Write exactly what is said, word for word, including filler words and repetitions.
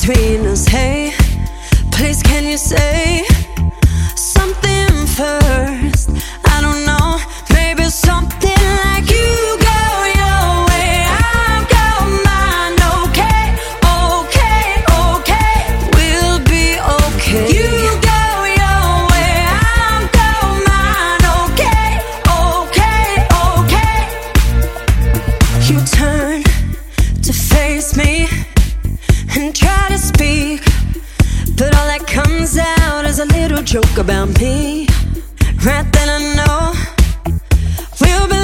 between us. Hey, please can you say something first? I don't know, maybe something like you go your way, I'll go mine. Okay, okay, okay, we'll be okay. You go your way, I'll go mine. Okay, okay, okay. You turn to face me and try to speak, but all that comes out is a little joke about me. Right then I know we'll be